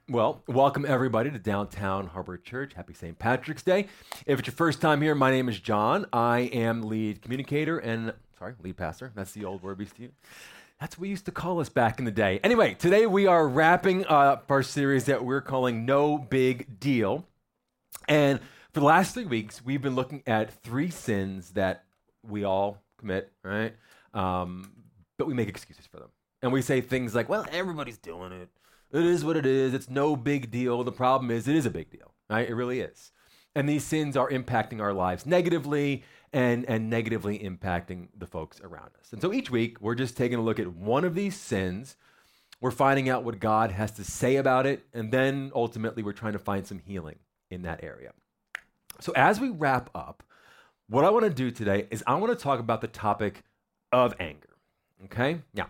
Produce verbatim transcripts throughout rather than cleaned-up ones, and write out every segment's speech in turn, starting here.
Well, welcome everybody to Downtown Harbor Church. Happy Saint Patrick's Day. If it's your first time here, my name is John. I am lead communicator and, sorry, lead pastor. That's the old word we used to use. That's what we used to call us back in the day. Anyway, today we are wrapping up our series that we're calling No Big Deal. And for the last three weeks, we've been looking at three sins that we all commit, right? Um, but we make excuses for them. And we say things like, well, everybody's doing it. It is what it is. It's no big deal. The problem is it is a big deal, right? It really is. And these sins are impacting our lives negatively and, and negatively impacting the folks around us. And so each week, we're just taking a look at one of these sins. We're finding out what God has to say about it. And then ultimately, we're trying to find some healing in that area. So as we wrap up, what I want to do today is I want to talk about the topic of anger, okay? Now,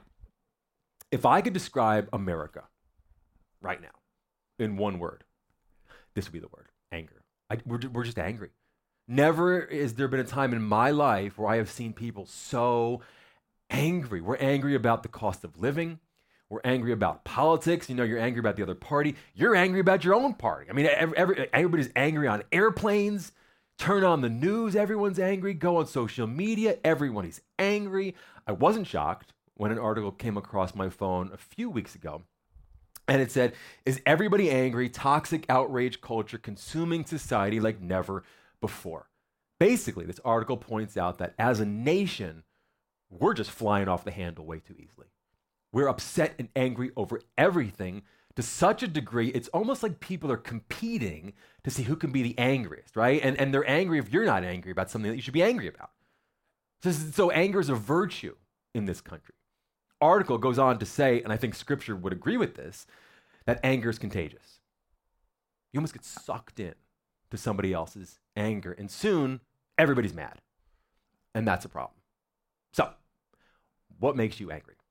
if I could describe America right now in one word, this would be the word, anger. I, we're, we're just angry. Never has there been a time in my life where I have seen people so angry. We're angry about the cost of living. We're angry about politics. You know, you're angry about the other party. You're angry about your own party. I mean, every, every, everybody's angry on airplanes. Turn on the news, everyone's angry. Go on social media, everyone is angry. I wasn't shocked when an article came across my phone a few weeks ago. And it said, is everybody angry? Toxic outrage culture consuming society like never before. Basically, this article points out that as a nation, we're just flying off the handle way too easily. We're upset and angry over everything to such a degree, it's almost like people are competing to see who can be the angriest, right? And, and they're angry if you're not angry about something that you should be angry about. So, so anger is a virtue in this country. Article goes on to say, and I think scripture would agree with this, that anger is contagious. You almost get sucked in to somebody else's anger, and soon everybody's mad. And that's a problem. So, what makes you angry?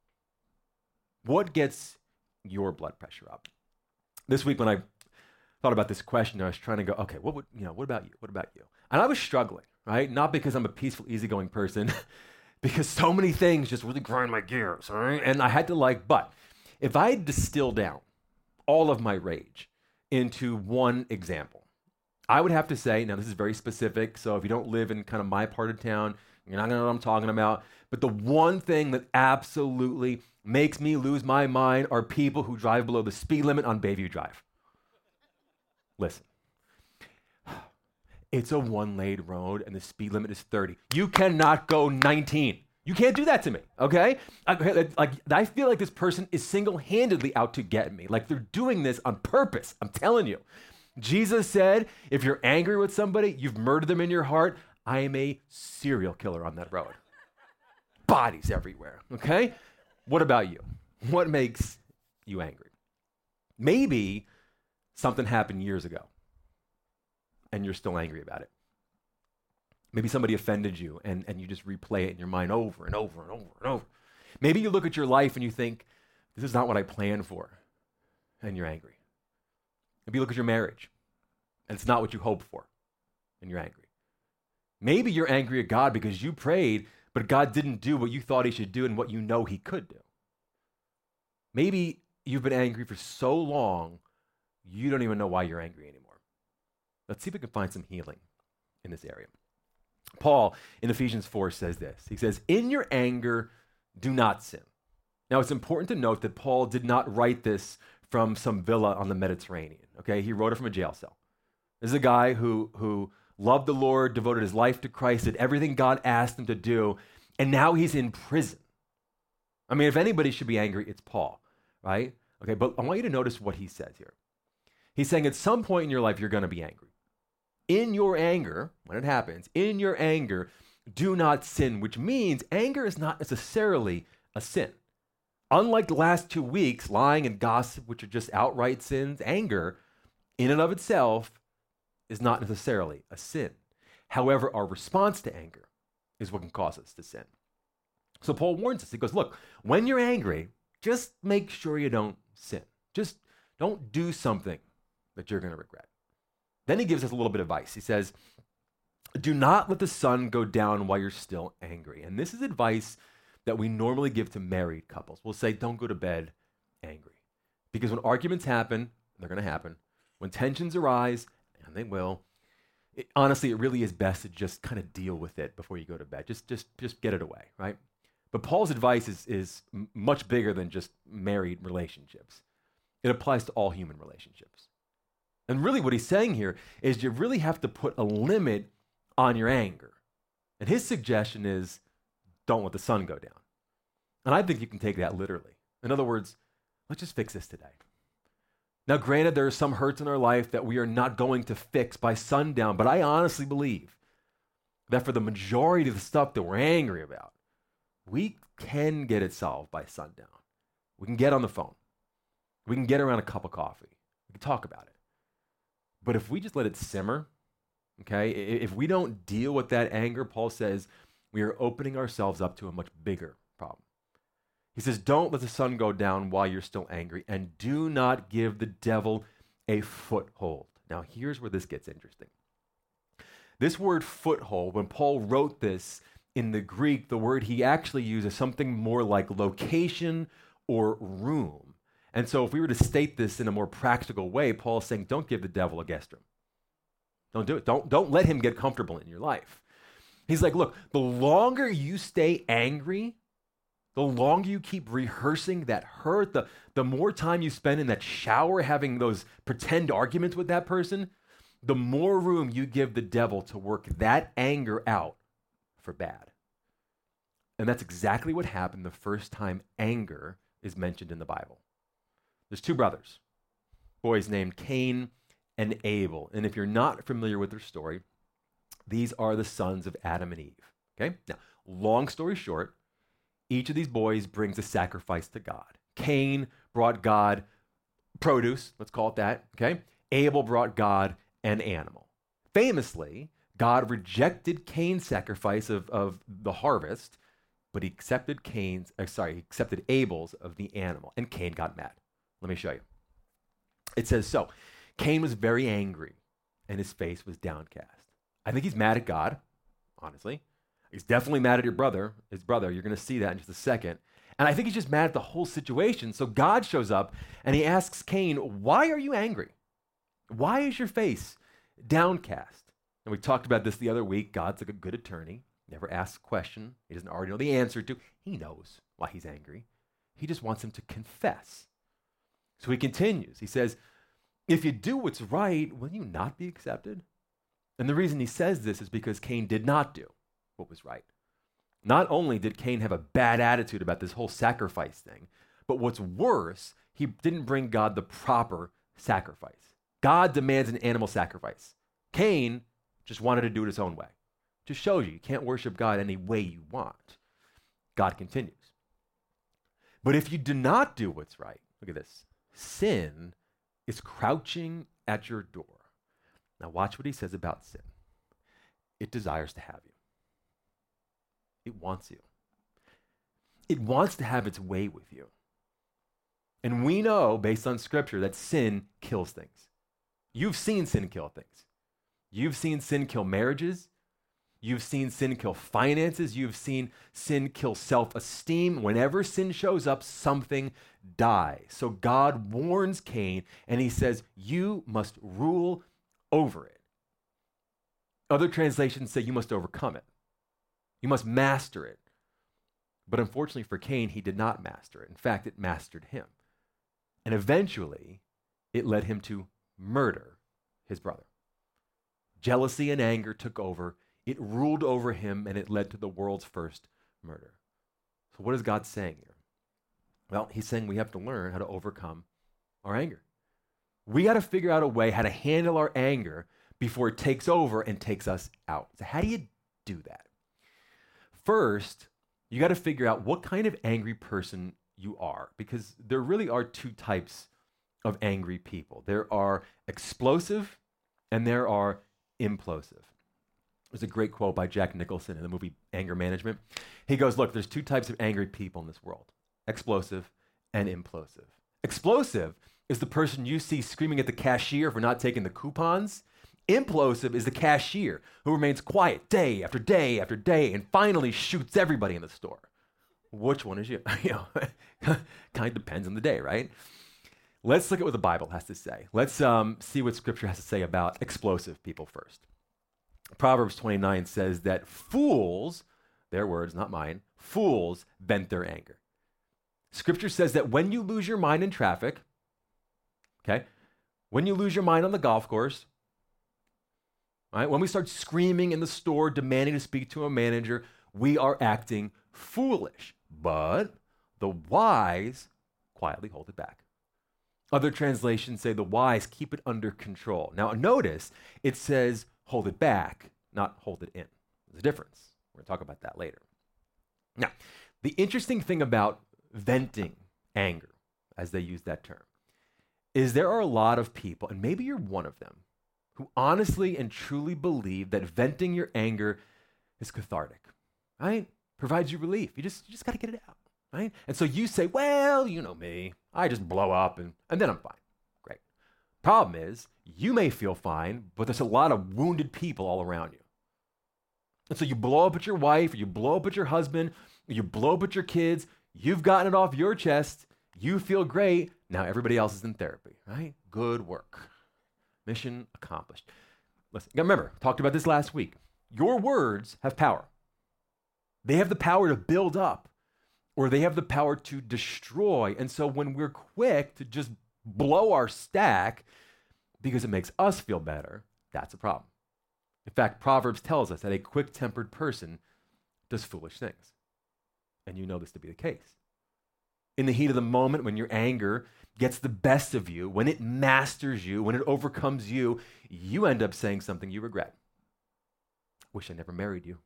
What gets your blood pressure up? This week when I thought about this question, I was trying to go, okay, what would, you know, what about you? What about you? And I was struggling, right? Not because I'm a peaceful, easygoing person, because so many things just really grind my gears, all right? And I had to like, but if I distill down all of my rage into one example, I would have to say, now this is very specific, so if you don't live in kind of my part of town, you're not gonna know what I'm talking about, but the one thing that absolutely makes me lose my mind are people who drive below the speed limit on Bayview Drive. Listen. It's a one-lane road, and the speed limit is thirty. You cannot go nineteen. You can't do that to me, okay? I, like, I feel like this person is single-handedly out to get me. Like they're doing this on purpose. I'm telling you. Jesus said, if you're angry with somebody, you've murdered them in your heart. I am a serial killer on that road. Bodies everywhere, okay? What about you? What makes you angry? Maybe something happened years ago, and you're still angry about it. Maybe somebody offended you and, and you just replay it in your mind over and over and over and over. Maybe you look at your life and you think, this is not what I planned for, and you're angry. Maybe you look at your marriage and it's not what you hoped for, and you're angry. Maybe you're angry at God because you prayed, but God didn't do what you thought he should do and what you know he could do. Maybe you've been angry for so long, you don't even know why you're angry anymore. Let's see if we can find some healing in this area. Paul in Ephesians four says this. He says, in your anger, do not sin. Now, it's important to note that Paul did not write this from some villa on the Mediterranean, okay? He wrote it from a jail cell. This is a guy who, who loved the Lord, devoted his life to Christ, did everything God asked him to do, and now he's in prison. I mean, if anybody should be angry, it's Paul, right? Okay, but I want you to notice what he says here. He's saying at some point in your life, you're going to be angry. In your anger, when it happens, in your anger, do not sin, which means anger is not necessarily a sin. Unlike the last two weeks, lying and gossip, which are just outright sins, anger in and of itself is not necessarily a sin. However, our response to anger is what can cause us to sin. So Paul warns us. He goes, look, when you're angry, just make sure you don't sin. Just don't do something that you're going to regret. Then he gives us a little bit of advice. He says, do not let the sun go down while you're still angry. And this is advice that we normally give to married couples. We'll say, don't go to bed angry. Because when arguments happen, they're going to happen. When tensions arise, and they will, it, honestly, it really is best to just kind of deal with it before you go to bed. Just, just, just get it away, right? But Paul's advice is, is m- much bigger than just married relationships. It applies to all human relationships. And really what he's saying here is you really have to put a limit on your anger. And his suggestion is, don't let the sun go down. And I think you can take that literally. In other words, let's just fix this today. Now, granted, there are some hurts in our life that we are not going to fix by sundown, but I honestly believe that for the majority of the stuff that we're angry about, we can get it solved by sundown. We can get on the phone. We can get around a cup of coffee. We can talk about it. But if we just let it simmer, okay, if we don't deal with that anger, Paul says, we are opening ourselves up to a much bigger problem. He says, don't let the sun go down while you're still angry, and do not give the devil a foothold. Now, here's where this gets interesting. This word foothold, when Paul wrote this in the Greek, the word he actually uses something more like location or room. And so if we were to state this in a more practical way, Paul is saying, don't give the devil a guest room. Don't do it. Don't, don't let him get comfortable in your life. He's like, look, the longer you stay angry, the longer you keep rehearsing that hurt, the, the more time you spend in that shower having those pretend arguments with that person, the more room you give the devil to work that anger out for bad. And that's exactly what happened the first time anger is mentioned in the Bible. There's two brothers, boys named Cain and Abel. And if you're not familiar with their story, these are the sons of Adam and Eve. Okay? Now, long story short, each of these boys brings a sacrifice to God. Cain brought God produce, let's call it that, okay? Abel brought God an animal. Famously, God rejected Cain's sacrifice of, of the harvest, but he accepted Cain's, uh, sorry, he accepted Abel's of the animal, and Cain got mad. Let me show you. It says, so, Cain was very angry, and his face was downcast. I think he's mad at God, honestly. He's definitely mad at your brother, his brother. You're going to see that in just a second. And I think he's just mad at the whole situation. So God shows up and he asks Cain, why are you angry? Why is your face downcast? And we talked about this the other week. God's like a good attorney, never asks a question he doesn't already know the answer to. He knows why he's angry. He just wants him to confess. So he continues. He says, if you do what's right, will you not be accepted? And the reason he says this is because Cain did not do what was right. Not only did Cain have a bad attitude about this whole sacrifice thing, but what's worse, he didn't bring God the proper sacrifice. God demands an animal sacrifice. Cain just wanted to do it his own way. Just shows you you can't worship God any way you want. God continues. But if you do not do what's right, look at this, sin is crouching at your door. Now watch what he says about sin. It desires to have you. It wants you. It wants to have its way with you. And we know, based on Scripture, that sin kills things. You've seen sin kill things. You've seen sin kill marriages. You've seen sin kill finances. You've seen sin kill self-esteem. Whenever sin shows up, something dies. So God warns Cain, and he says, you must rule over it. Other translations say you must overcome it. You must master it. But unfortunately for Cain, he did not master it. In fact, it mastered him. And eventually, it led him to murder his brother. Jealousy and anger took over. It ruled over him, and it led to the world's first murder. So what is God saying here? Well, he's saying we have to learn how to overcome our anger. We got to figure out a way how to handle our anger before it takes over and takes us out. So how do you do that? First, you got to figure out what kind of angry person you are, because there really are two types of angry people. There are explosive and there are implosive. There's a great quote by Jack Nicholson in the movie Anger Management. He goes, look, there's two types of angry people in this world, explosive and implosive. Explosive is the person you see screaming at the cashier for not taking the coupons. Implosive is the cashier who remains quiet day after day after day and finally shoots everybody in the store. Which one is you? you know, kind of depends on the day, right? Let's look at what the Bible has to say. Let's um, see what Scripture has to say about explosive people first. Proverbs twenty-nine says that fools, their words, not mine, fools vent their anger. Scripture says that when you lose your mind in traffic, okay, when you lose your mind on the golf course, right, when we start screaming in the store, demanding to speak to a manager, we are acting foolish. But the wise quietly hold it back. Other translations say the wise keep it under control. Now, notice it says hold it back, not hold it in. There's a difference. We're going to talk about that later. Now, the interesting thing about venting anger, as they use that term, is there are a lot of people, and maybe you're one of them, who honestly and truly believe that venting your anger is cathartic, right? Provides you relief. You just, you just got to get it out, right? And so you say, well, you know me, I just blow up and, and then I'm fine. Great. Problem is, you may feel fine, but there's a lot of wounded people all around you. And so you blow up at your wife, or you blow up at your husband, or you blow up at your kids. You've gotten it off your chest. You feel great. Now everybody else is in therapy, right? Good work. Mission accomplished. Listen, remember, I talked about this last week. Your words have power. They have the power to build up, or they have the power to destroy. And so when we're quick to just blow our stack because it makes us feel better, that's a problem. In fact, Proverbs tells us that a quick-tempered person does foolish things. And you know this to be the case. In the heat of the moment, when your anger gets the best of you, when it masters you, when it overcomes you, you end up saying something you regret. Wish I never married you.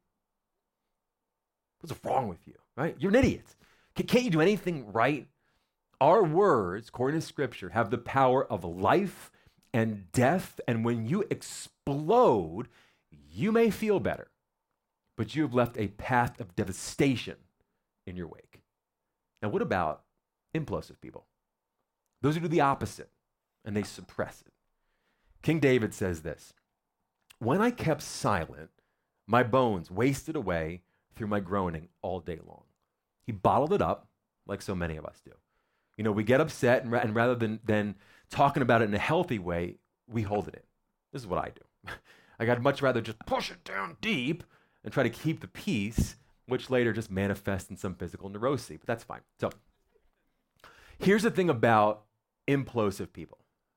What's wrong with you, right? You're an idiot. Can't you do anything right? Our words, according to Scripture, have the power of life and death, and when you explode, you may feel better, but you have left a path of devastation in your wake. Now, what about implosive people? Those who do the opposite, and they suppress it. King David says this, "When I kept silent, my bones wasted away through my groaning all day long." He bottled it up, like so many of us do. You know, we get upset, and, ra- and rather than, than talking about it in a healthy way, we hold it in. This is what I do. Like, I'd much rather just push it down deep and try to keep the peace, which later just manifests in some physical neurosis, but that's fine. So here's the thing about implosive people.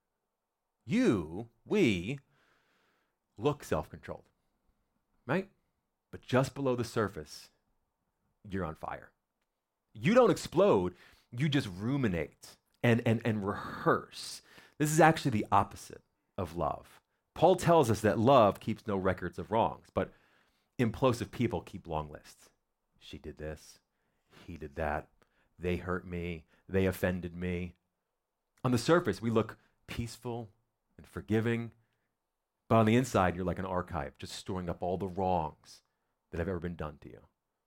You, we, look self-controlled, right? But just below the surface, you're on fire. You don't explode, you just ruminate and, and, and rehearse. This is actually the opposite of love. Paul tells us that love keeps no records of wrongs, but implosive people keep long lists. She did this, he did that, they hurt me, they offended me. On the surface, we look peaceful and forgiving, but on the inside, you're like an archive, just storing up all the wrongs that have ever been done to you.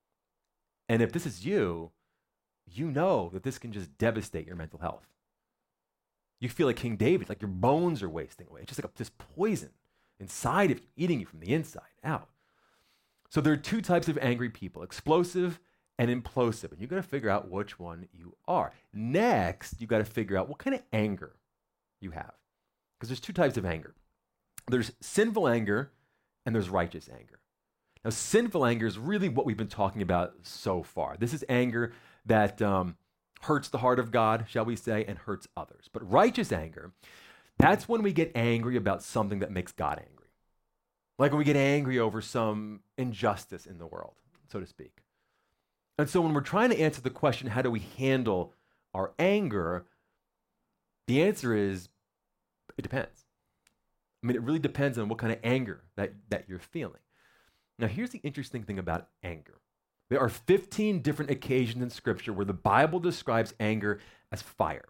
And if this is you, you know that this can just devastate your mental health. You feel like King David, like your bones are wasting away. It's just like a, this poison inside of you, eating you from the inside out. So there are two types of angry people, explosive and implosive. And you've got to figure out which one you are. Next, you've got to figure out what kind of anger you have. Because there's two types of anger. There's sinful anger and there's righteous anger. Now, sinful anger is really what we've been talking about so far. This is anger that um, hurts the heart of God, shall we say, and hurts others. But righteous anger, that's when we get angry about something that makes God angry. Like when we get angry over some injustice in the world, so to speak. And so when we're trying to answer the question, how do we handle our anger? The answer is, it depends. I mean, it really depends on what kind of anger that, that you're feeling. Now, here's the interesting thing about anger. There are fifteen different occasions in Scripture where the Bible describes anger as fire.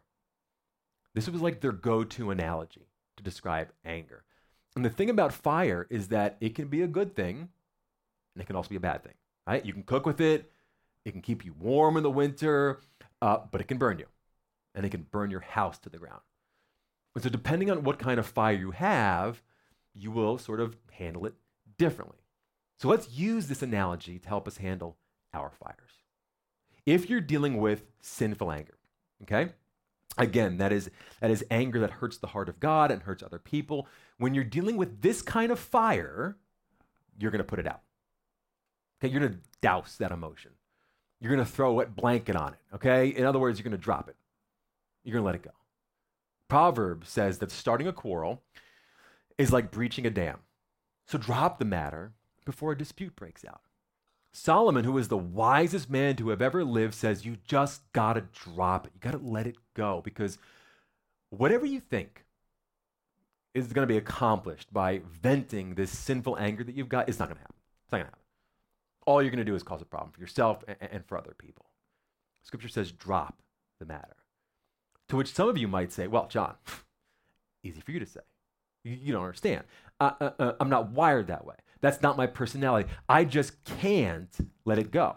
This was like their go-to analogy to describe anger. And the thing about fire is that it can be a good thing, and it can also be a bad thing, right? You can cook with it, it can keep you warm in the winter, uh, but it can burn you, and it can burn your house to the ground. And so depending on what kind of fire you have, you will sort of handle it differently. So let's use this analogy to help us handle our fires. If you're dealing with sinful anger, okay, Again, that is, that is anger that hurts the heart of God and hurts other people. When you're dealing with this kind of fire, you're going to put it out. Okay, you're going to douse that emotion. You're going to throw a wet blanket on it, okay? In other words, you're going to drop it. You're going to let it go. Proverbs says that starting a quarrel is like breaching a dam. So drop the matter before a dispute breaks out. Solomon, who is the wisest man to have ever lived, says you just got to drop it. You got to let it go, because whatever you think is going to be accomplished by venting this sinful anger that you've got, it's not going to happen. It's not going to happen. All you're going to do is cause a problem for yourself and, and for other people. Scripture says drop the matter. To which some of you might say, well, John, easy for you to say. You, you don't understand. Uh, uh, uh, I'm not wired that way. That's not my personality. I just can't let it go.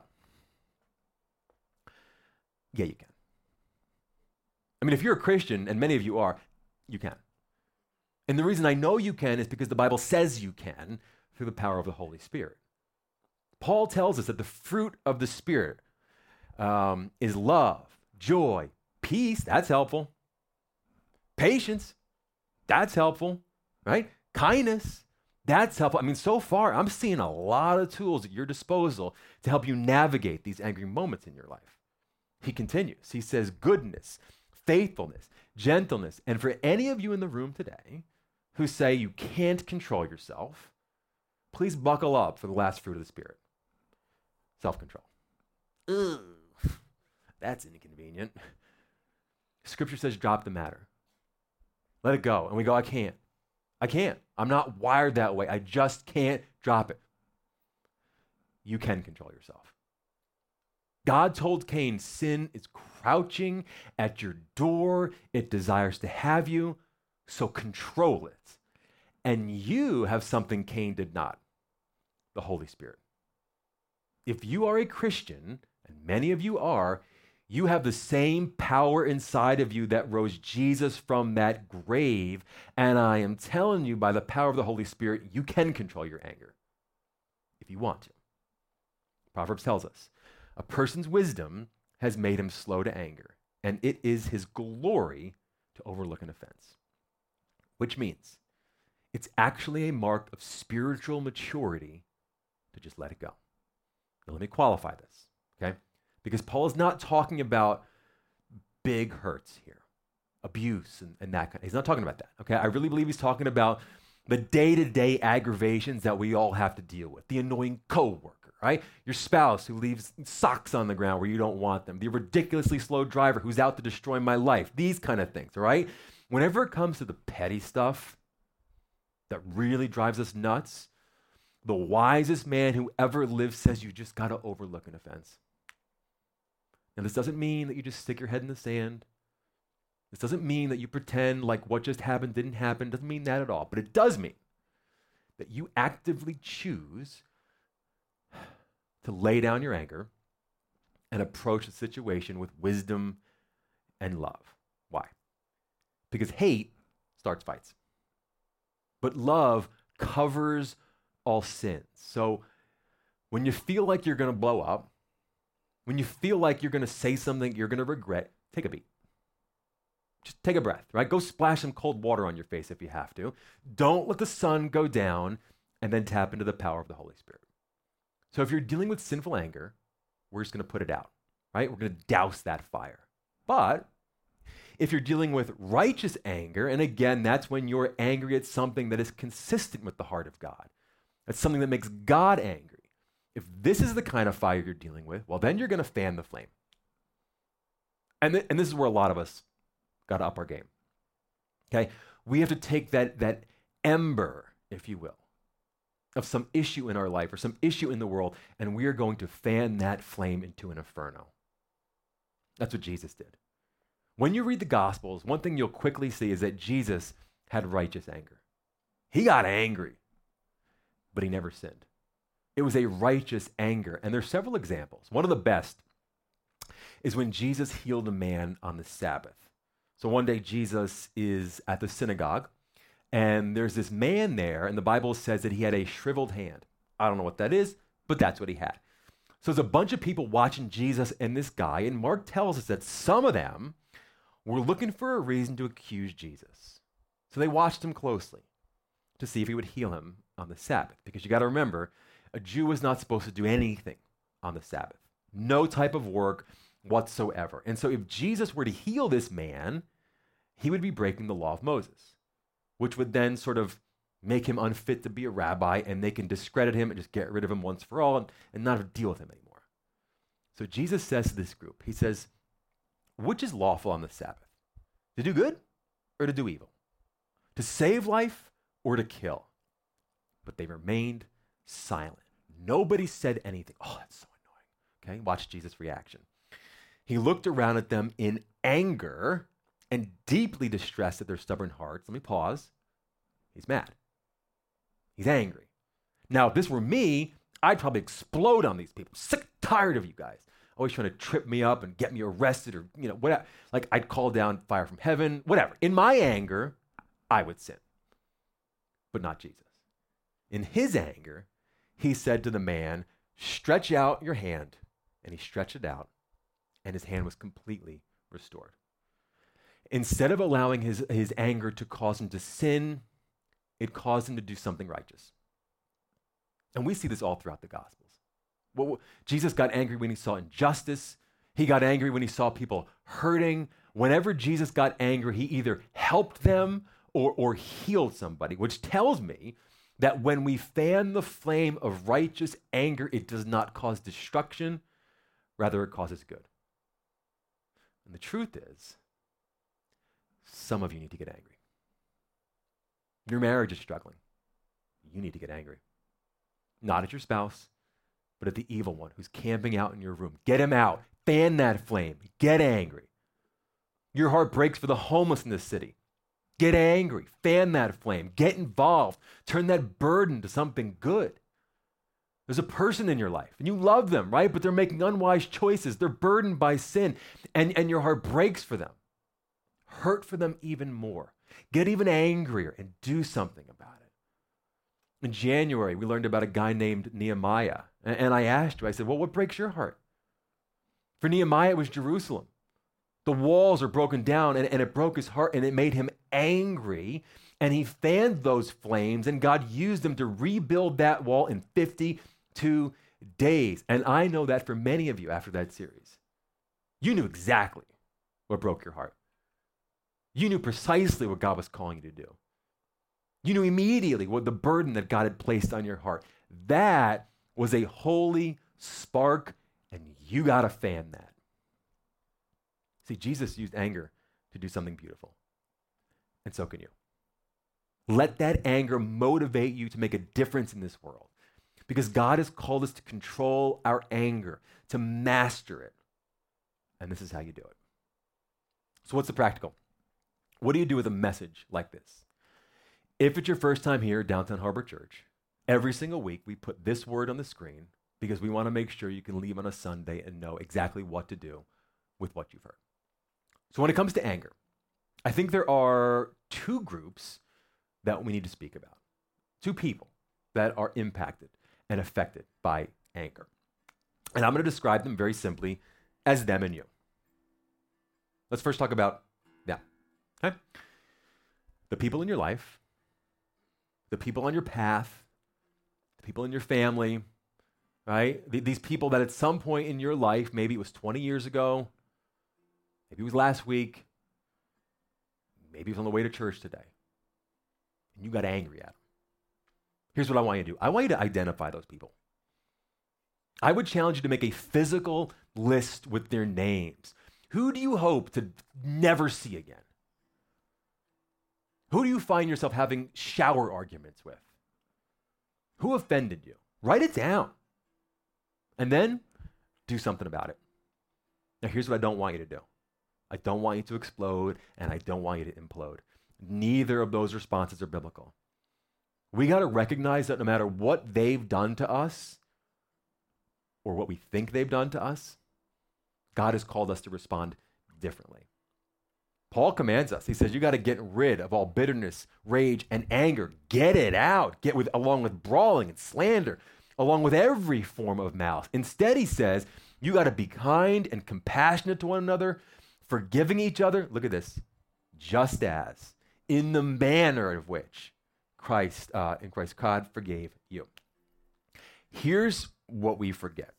Yeah, you can. I mean, if you're a Christian, and many of you are, you can. And the reason I know you can is because the Bible says you can through the power of the Holy Spirit. Paul tells us that the fruit of the Spirit um, is love, joy, peace. That's helpful. Patience. That's helpful, right? Kindness. That's helpful. I mean, so far, I'm seeing a lot of tools at your disposal to help you navigate these angry moments in your life. He continues. He says, goodness, faithfulness, gentleness. And for any of you in the room today who say you can't control yourself, please buckle up for the last fruit of the Spirit. Self-control. Ugh, that's inconvenient. Scripture says drop the matter. Let it go. And we go, I can't. I can't. I'm not wired that way. I just can't drop it. You can control yourself. God told Cain, sin is crouching at your door. It desires to have you, so control it. And you have something Cain did not, the Holy Spirit. If you are a Christian, and many of you are, you have the same power inside of you that rose Jesus from that grave. And I am telling you, by the power of the Holy Spirit, you can control your anger if you want to. Proverbs tells us, a person's wisdom has made him slow to anger, and it is his glory to overlook an offense. Which means it's actually a mark of spiritual maturity to just let it go. Now, let me qualify this, okay? Because Paul is not talking about big hurts here, abuse and, and that kind. He's not talking about that, okay? I really believe he's talking about the day-to-day aggravations that we all have to deal with. The annoying coworker, right? Your spouse who leaves socks on the ground where you don't want them. The ridiculously slow driver who's out to destroy my life. These kind of things, all right? Whenever it comes to the petty stuff that really drives us nuts, the wisest man who ever lived says you just got to overlook an offense. Now, this doesn't mean that you just stick your head in the sand. This doesn't mean that you pretend like what just happened didn't happen. It doesn't mean that at all. But it does mean that you actively choose to lay down your anger and approach the situation with wisdom and love. Why? Because hate starts fights. But love covers all sins. So when you feel like you're going to blow up, when you feel like you're going to say something you're going to regret, take a beat. Just take a breath, right? Go splash some cold water on your face if you have to. Don't let the sun go down, and then tap into the power of the Holy Spirit. So if you're dealing with sinful anger, we're just going to put it out, right? We're going to douse that fire. But if you're dealing with righteous anger, and again, that's when you're angry at something that is consistent with the heart of God. That's something that makes God angry. If this is the kind of fire you're dealing with, well, then you're going to fan the flame. And, th- and this is where a lot of us got to up our game. Okay? We have to take that, that ember, if you will, of some issue in our life or some issue in the world, and we are going to fan that flame into an inferno. That's what Jesus did. When you read the Gospels, one thing you'll quickly see is that Jesus had righteous anger. He got angry, but he never sinned. It was a righteous anger. And there's several examples. One of the best is when Jesus healed a man on the Sabbath. So one day Jesus is at the synagogue, and there's this man there, and the Bible says that he had a shriveled hand. I don't know what that is, but that's what he had. So there's a bunch of people watching Jesus and this guy, and Mark tells us that some of them were looking for a reason to accuse Jesus. So they watched him closely to see if he would heal him on the Sabbath. Because you got to remember, a Jew was not supposed to do anything on the Sabbath. No type of work whatsoever. And so if Jesus were to heal this man, he would be breaking the law of Moses, which would then sort of make him unfit to be a rabbi, and they can discredit him and just get rid of him once for all and, and not have to deal with him anymore. So Jesus says to this group, he says, which is lawful on the Sabbath? To do good or to do evil? To save life or to kill? But they remained silent. Nobody said anything. Oh, that's so annoying. Okay, watch Jesus' reaction. He looked around at them in anger and deeply distressed at their stubborn hearts. Let me pause. He's mad. He's angry. Now, if this were me, I'd probably explode on these people. Sick, tired of you guys. Always trying to trip me up and get me arrested or, you know, whatever. Like, I'd call down fire from heaven, whatever. In my anger, I would sin. But not Jesus. In his anger, he said to the man, stretch out your hand. And he stretched it out, and his hand was completely restored. Instead of allowing his, his anger to cause him to sin, it caused him to do something righteous. And we see this all throughout the Gospels. Well, Jesus got angry when he saw injustice. He got angry when he saw people hurting. Whenever Jesus got angry, he either helped them or, or healed somebody, which tells me that when we fan the flame of righteous anger, it does not cause destruction, rather it causes good. And the truth is, some of you need to get angry. Your marriage is struggling. You need to get angry. Not at your spouse, but at the evil one who's camping out in your room. Get him out. Fan that flame. Get angry. Your heart breaks for the homeless in this city. Get angry. Fan that flame. Get involved. Turn that burden to something good. There's a person in your life, and you love them, right? But they're making unwise choices. They're burdened by sin, and, and your heart breaks for them. Hurt for them even more. Get even angrier and do something about it. In January, we learned about a guy named Nehemiah. And, and I asked you, I said, well, what breaks your heart? For Nehemiah, it was Jerusalem. The walls are broken down, and, and it broke his heart, and it made him angry. And he fanned those flames, and God used them to rebuild that wall in fifty-two days. And I know that for many of you after that series, you knew exactly what broke your heart. You knew precisely what God was calling you to do. You knew immediately what the burden that God had placed on your heart. That was a holy spark, and you got to fan that. See, Jesus used anger to do something beautiful, and so can you. Let that anger motivate you to make a difference in this world, because God has called us to control our anger, to master it, and this is how you do it. So what's the practical? What do you do with a message like this? If it's your first time here at Downtown Harbor Church, every single week we put this word on the screen because we want to make sure you can leave on a Sunday and know exactly what to do with what you've heard. So when it comes to anger, I think there are two groups that we need to speak about. Two people that are impacted and affected by anger. And I'm going to describe them very simply as them and you. Let's first talk about them. Okay? The people in your life, the people on your path, the people in your family, right? Th- these people that at some point in your life, maybe it was twenty years ago, maybe it was last week, maybe it was on the way to church today, and you got angry at them. Here's what I want you to do. I want you to identify those people. I would challenge you to make a physical list with their names. Who do you hope to never see again? Who do you find yourself having shower arguments with? Who offended you? Write it down. And then do something about it. Now, here's what I don't want you to do. I don't want you to explode, and I don't want you to implode. Neither of those responses are biblical. We got to recognize that no matter what they've done to us, or what we think they've done to us, God has called us to respond differently. Paul commands us. He says, you got to get rid of all bitterness, rage, and anger. Get it out. Get with, along with brawling and slander, along with every form of malice. Instead, he says, you got to be kind and compassionate to one another, forgiving each other, look at this, just as in the manner of which Christ, uh, in Christ, God forgave you. Here's what we forget.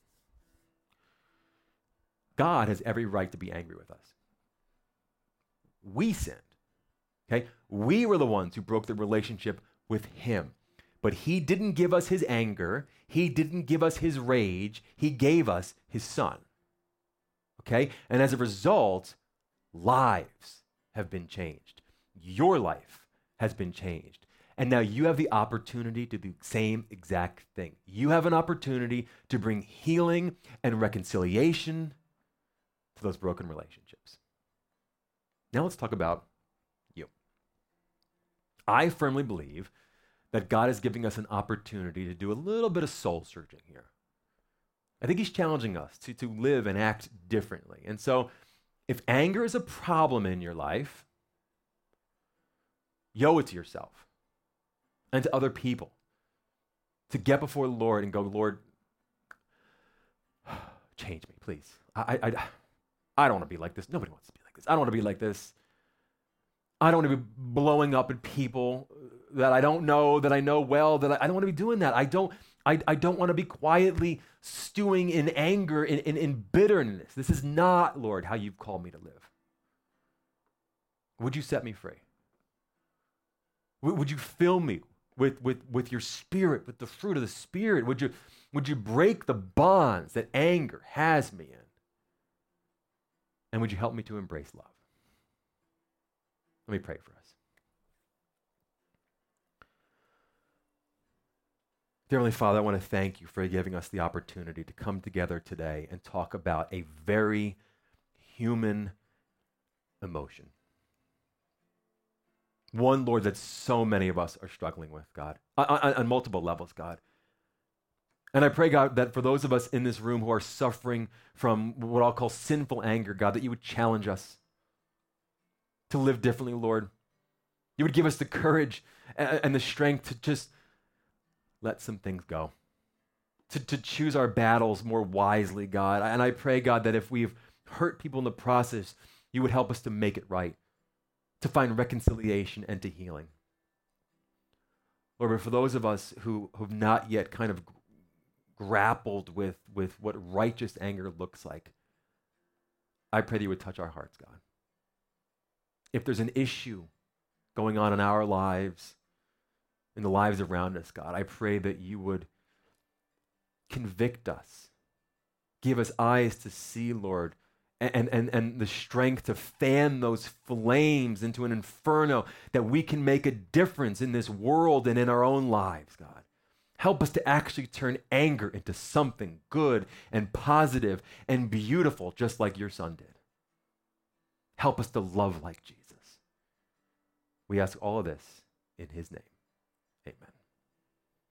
God has every right to be angry with us. We sinned, okay? We were the ones who broke the relationship with him. But he didn't give us his anger. He didn't give us his rage. He gave us his son, okay? And as a result, lives have been changed. Your life has been changed. And now you have the opportunity to do the same exact thing. You have an opportunity to bring healing and reconciliation to those broken relationships. Now let's talk about you. I firmly believe that God is giving us an opportunity to do a little bit of soul searching here. I think he's challenging us to, to live and act differently. And so if anger is a problem in your life, you owe it to yourself and to other people to get before the Lord and go, Lord, change me, please. I, I, I don't want to be like this. Nobody wants to be like this. I don't want to be like this. I don't want to be blowing up at people that I don't know, that I know well, that I, I don't want to be doing that. I don't, I, I don't want to be quietly stewing in anger, in, in, in bitterness. This is not, Lord, how you've called me to live. Would you set me free? Would, would you fill me with, with, with your spirit, with the fruit of the Spirit? Would you, would you break the bonds that anger has me in? And would you help me to embrace love? Let me pray for us. Dear Heavenly Father, I want to thank you for giving us the opportunity to come together today and talk about a very human emotion. One, Lord, that so many of us are struggling with, God, on, on, on multiple levels, God. And I pray, God, that for those of us in this room who are suffering from what I'll call sinful anger, God, that you would challenge us to live differently, Lord. You would give us the courage and, and the strength to just let some things go, to, to choose our battles more wisely, God. And I pray, God, that if we've hurt people in the process, you would help us to make it right, to find reconciliation and to healing. Lord, but for those of us who have not yet kind of grappled with, with what righteous anger looks like, I pray that you would touch our hearts, God. If there's an issue going on in our lives, in the lives around us, God, I pray that you would convict us, give us eyes to see, Lord, and, and, and the strength to fan those flames into an inferno, that we can make a difference in this world and in our own lives, God. Help us to actually turn anger into something good and positive and beautiful, just like your son did. Help us to love like Jesus. We ask all of this in his name. Amen.